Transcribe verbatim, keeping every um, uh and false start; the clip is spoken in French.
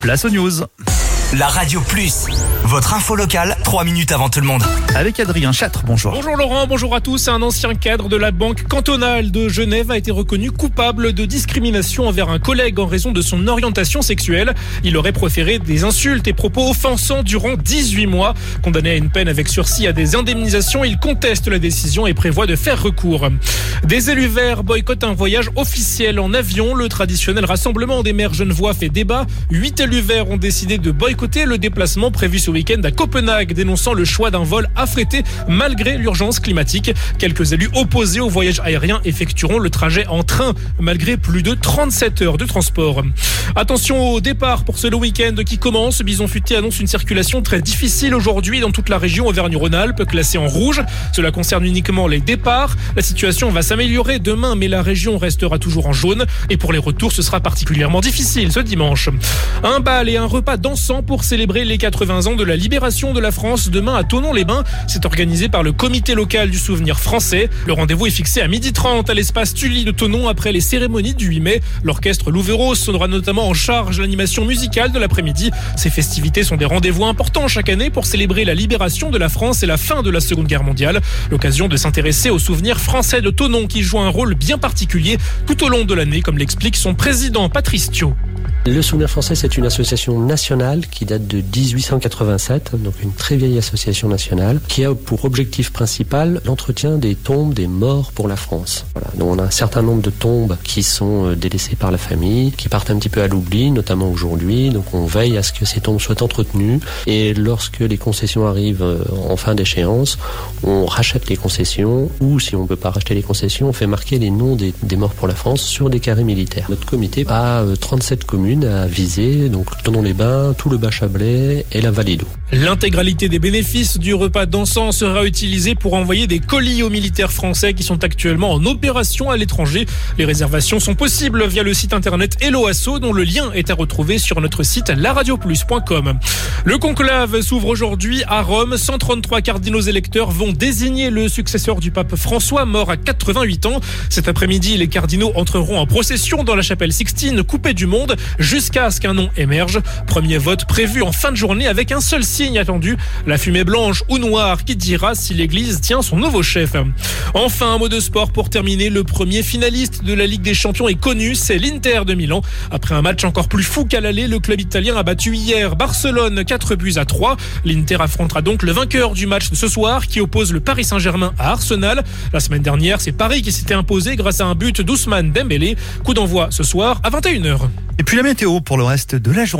Place aux news. La Radio Plus, votre info locale, trois minutes avant tout le monde. Avec Adrien Châtre, bonjour. Bonjour Laurent, bonjour à tous. Un ancien cadre de la Banque cantonale de Genève a été reconnu coupable de discrimination envers un collègue en raison de son orientation sexuelle. Il aurait proféré des insultes et propos offensants durant dix-huit mois. Condamné à une peine avec sursis à des indemnisations, il conteste la décision et prévoit de faire recours. Des élus verts boycottent un voyage officiel en avion. Le traditionnel rassemblement des maires genevois fait débat. Huit élus verts ont décidé de boycotter le déplacement prévu ce week-end à Copenhague, dénonçant le choix d'un vol affrété malgré l'urgence climatique. Quelques élus opposés au voyage aérien effectueront le trajet en train malgré plus de trente-sept heures de transport. Attention au départ pour ce long week-end qui commence. Bison Futé annonce une circulation très difficile aujourd'hui dans toute la région Auvergne-Rhône-Alpes, classée en rouge. Cela concerne uniquement les départs. La situation va s'améliorer demain, mais la région restera toujours en jaune. Et pour les retours, ce sera particulièrement difficile ce dimanche. Un bal et un repas dansant pour célébrer les quatre-vingts ans de la libération de la France demain à Thonon-les-Bains. C'est organisé par le comité local du souvenir français. Le rendez-vous est fixé à midi trente à l'espace Tully de Thonon après les cérémonies du huit mai. L'orchestre Louveros sera notamment en charge de l'animation musicale de l'après-midi. Ces festivités sont des rendez-vous importants chaque année pour célébrer la libération de la France et la fin de la Seconde Guerre mondiale. L'occasion de s'intéresser au souvenir français de Thonon qui joue un rôle bien particulier tout au long de l'année, comme l'explique son président Patrice Thiaud. Le Souvenir Français, c'est une association nationale qui date de dix-huit cent quatre-vingt-sept, donc une très vieille association nationale, qui a pour objectif principal l'entretien des tombes des morts pour la France. Voilà. Donc on a un certain nombre de tombes qui sont délaissées par la famille, qui partent un petit peu à l'oubli, notamment aujourd'hui. Donc on veille à ce que ces tombes soient entretenues. Et lorsque les concessions arrivent en fin d'échéance, on rachète les concessions, ou si on ne peut pas racheter les concessions, on fait marquer les noms des, des morts pour la France sur des carrés militaires. Notre comité a trente-sept communes à viser, donc Thonon-les-Bains, tout le Bas-Chablais et la vallée d'Eau. L'intégralité des bénéfices du repas dansant sera utilisée pour envoyer des colis aux militaires français qui sont actuellement en opération à l'étranger. Les réservations sont possibles via le site internet Hello Asso, dont le lien est à retrouver sur notre site la radio plus point com. Le conclave s'ouvre aujourd'hui à Rome. cent trente-trois cardinaux électeurs vont désigner le successeur du pape François, mort à quatre-vingt-huit ans. Cet après-midi, les cardinaux entreront en procession dans la chapelle Sixtine, coupée du monde, jusqu'à ce qu'un nom émerge. Premier vote prévu en fin de journée avec un seul signe attendu, la fumée blanche ou noire qui dira si l'église tient son nouveau chef. Enfin, un mot de sport pour terminer. Le premier finaliste de la Ligue des Champions est connu, c'est l'Inter de Milan. Après un match encore plus fou qu'à l'aller, le club italien a battu hier Barcelone quatre buts à trois. L'Inter affrontera donc le vainqueur du match de ce soir qui oppose le Paris Saint-Germain à Arsenal. La semaine dernière, c'est Paris qui s'était imposé grâce à un but d'Ousmane Dembélé. Coup d'envoi ce soir à vingt et une heures. Et puis la météo pour le reste de la journée.